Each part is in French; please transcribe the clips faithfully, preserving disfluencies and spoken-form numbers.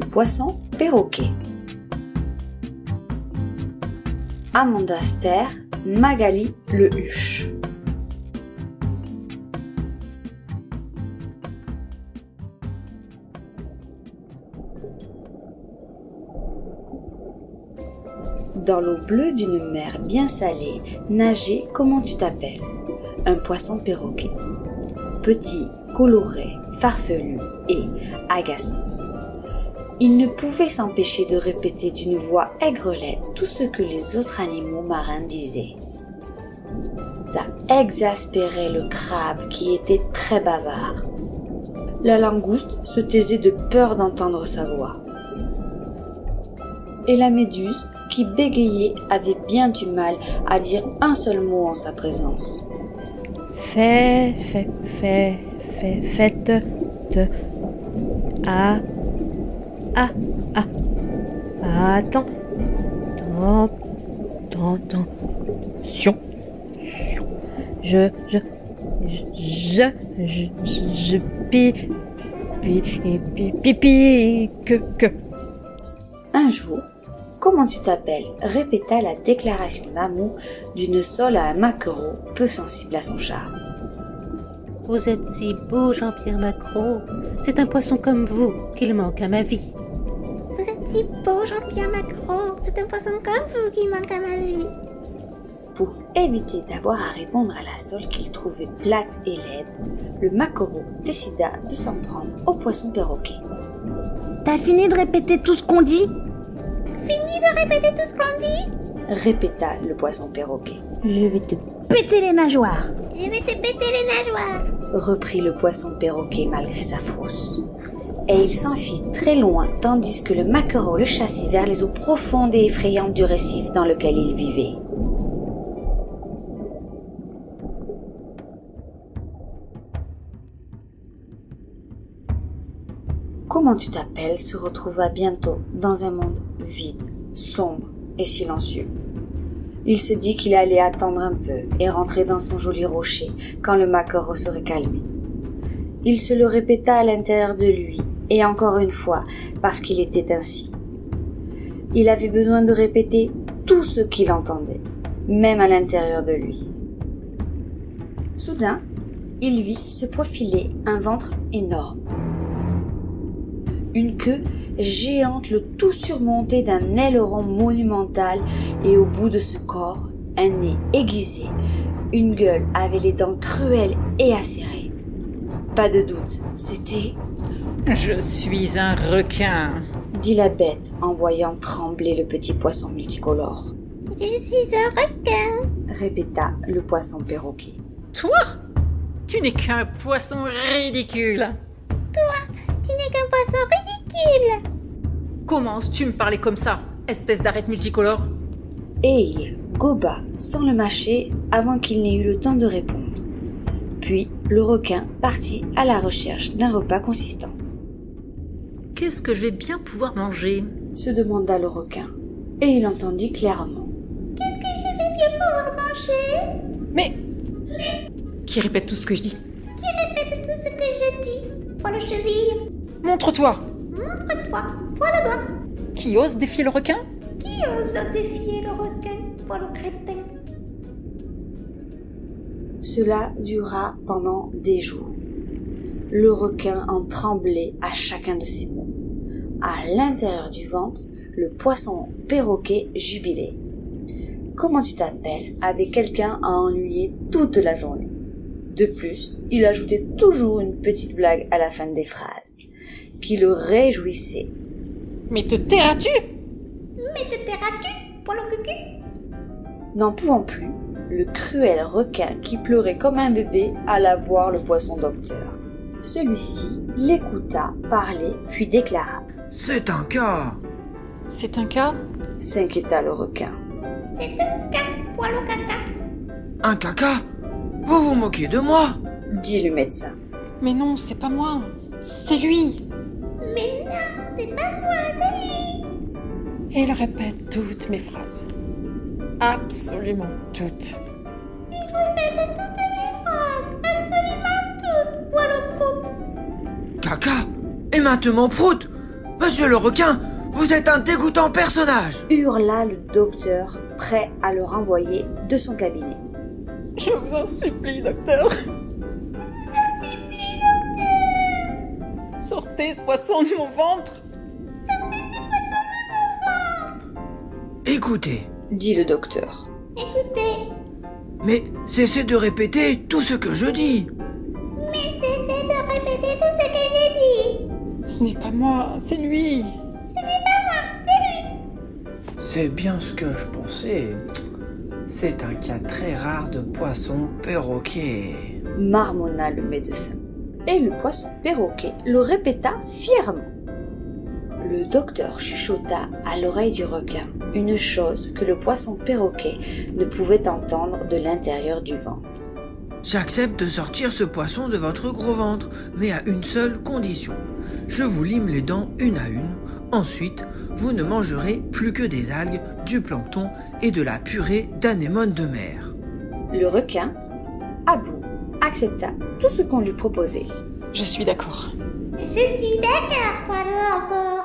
poisson perroquet. Amanda Ster, Magali le Huche. Dans l'eau bleue d'une mer bien salée, nageait comment tu t'appelles, un poisson perroquet. Petit, coloré, farfelu et agaçant. Il ne pouvait s'empêcher de répéter d'une voix aigrelette tout ce que les autres animaux marins disaient. Ça exaspérait le crabe qui était très bavard. La langouste se taisait de peur d'entendre sa voix. Et la méduse, qui bégayait, avait bien du mal à dire un seul mot en sa présence. Fait, fait, fait, fait, faites, te, ah, ah, ah, attends, attends, attends, attention, je, je, je, je, je, je, pi, pi, pi, pi, pi, que, que. Un jour, comment tu t'appelles répéta la déclaration d'amour d'une sole à un maquereau peu sensible à son charme. Vous êtes si beau, Jean-Pierre Macquereau. C'est un poisson comme vous qu'il manque à ma vie. Vous êtes si beau, Jean-Pierre Macquereau. C'est un poisson comme vous qui manque à ma vie. Pour éviter d'avoir à répondre à la sole qu'il trouvait plate et laide, le maquereau décida de s'en prendre au poisson perroquet. T'as fini de répéter tout ce qu'on dit ? Fini de répéter tout ce qu'on dit ? Répéta le poisson perroquet. Je vais te péter les nageoires. Je vais te péter les nageoires. Reprit le poisson perroquet malgré sa frousse. Et il s'enfuit très loin tandis que le maquereau le chassait vers les eaux profondes et effrayantes du récif dans lequel il vivait. Comment tu t'appelles se retrouva bientôt dans un monde vide, sombre et silencieux. Il se dit qu'il allait attendre un peu et rentrer dans son joli rocher quand le maquereau serait calmé. Il se le répéta à l'intérieur de lui, et encore une fois, parce qu'il était ainsi. Il avait besoin de répéter tout ce qu'il entendait, même à l'intérieur de lui. Soudain, il vit se profiler un ventre énorme. Une queue géante, le tout surmonté d'un aileron monumental, et au bout de ce corps, un nez aiguisé, une gueule avec les dents cruelles et acérées. Pas de doute, c'était... Je suis un requin, dit la bête en voyant trembler le petit poisson multicolore. Je suis un requin, répéta le poisson perroquet. Toi ? Tu n'es qu'un poisson ridicule. Toi, tu n'es qu'un poisson ridicule. Comment oses-tu me parler comme ça, espèce d'arête multicolore ? Et il goba sans le mâcher avant qu'il n'ait eu le temps de répondre. Puis le requin partit à la recherche d'un repas consistant. Qu'est-ce que je vais bien pouvoir manger ? Se demanda le requin, et il entendit clairement. Qu'est-ce que je vais bien pouvoir manger ? Mais... Qui répète tout ce que je dis ? Qui répète tout ce que je dis ? Poil aux chevilles. Montre-toi ! Montre-toi, poil au doigt. Qui ose défier le requin ? Qui ose défier le requin, poil au crétin. Cela dura pendant des jours. Le requin en tremblait à chacun de ses mots. À l'intérieur du ventre, le poisson perroquet jubilait. Comment tu t'appelles avait quelqu'un à ennuyer toute la journée. De plus, il ajoutait toujours une petite blague à la fin des phrases, qui le réjouissait. Mais te tairas-tu ? Mais te tairas-tu, poil au cucu ? N'en pouvant plus, le cruel requin qui pleurait comme un bébé alla voir le poisson docteur. Celui-ci l'écouta parler puis déclara. « C'est un cas !»« C'est un cas ?» s'inquiéta le requin. « C'est un cas, poil au caca !»« Un caca ? Vous vous moquez de moi ?» dit le médecin. « Mais non, c'est pas moi, c'est lui !»« Mais non, c'est pas moi, c'est lui !» Et il répète toutes mes phrases. Absolument toutes. Il répète toutes mes phrases, absolument toutes, poil au prout. Caca ? Et maintenant prout ? Monsieur le requin, vous êtes un dégoûtant personnage! Hurla le docteur, prêt à le renvoyer de son cabinet. Je vous en supplie, docteur. Je vous en supplie, docteur. Sortez ce poisson de mon ventre. Écoutez, dit le docteur. Écoutez, mais cessez de répéter tout ce que je dis. mais cessez de répéter tout ce que j'ai dit. Ce n'est pas moi, c'est lui. C'est bien ce que je pensais. C'est un cas très rare de poisson perroquet. Marmonna le médecin. Et le poisson perroquet le répéta fièrement. Le docteur chuchota à l'oreille du requin une chose que le poisson perroquet ne pouvait entendre de l'intérieur du ventre. J'accepte de sortir ce poisson de votre gros ventre, mais à une seule condition. Je vous lime les dents une à une. Ensuite, vous ne mangerez plus que des algues, du plancton et de la purée d'anémones de mer. Le requin, à bout, accepta tout ce qu'on lui proposait. Je suis d'accord. Je suis d'accord, Poilot encore.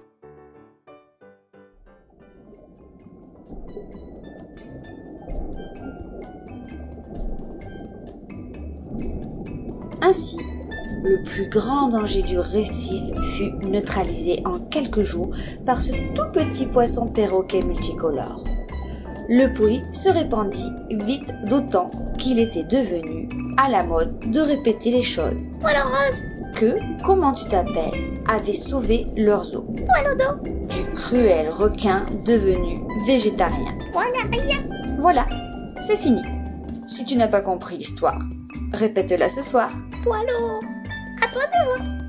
Ainsi, le plus grand danger du récif fut neutralisé en quelques jours par ce tout petit poisson perroquet multicolore. Le bruit se répandit vite, d'autant qu'il était devenu à la mode de répéter les choses. Poilot rose, Que « Comment tu t'appelles » avait sauvé leurs os. poilot d'eau, Du cruel requin devenu végétarien. voilà rien. Voilà, c'est fini. Si tu n'as pas compris l'histoire, répète-la ce soir. Poilot, à toi de voir.